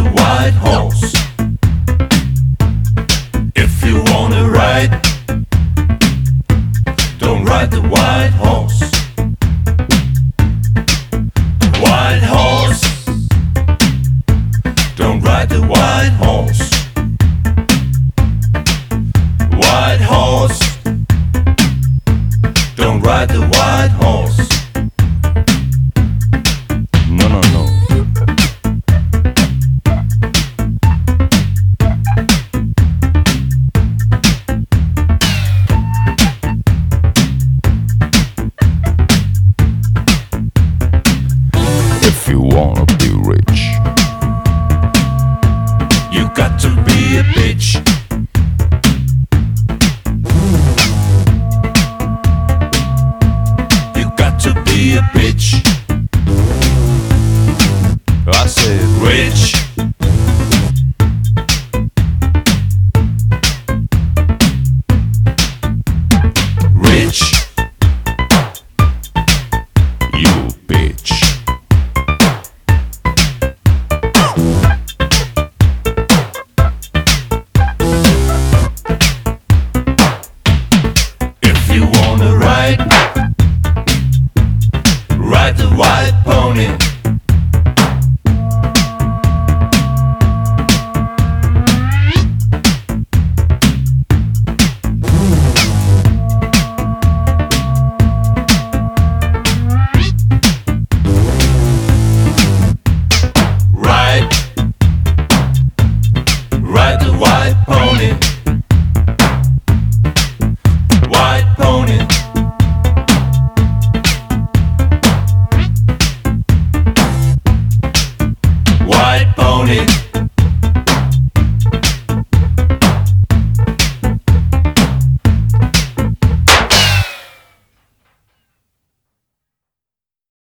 the white horse. If you wanna ride, don't ride the white horse. White horse, don't ride the white horse. White horse, don't ride the white horse. No, no, no. If you wanna be rich, You got to be a bitch.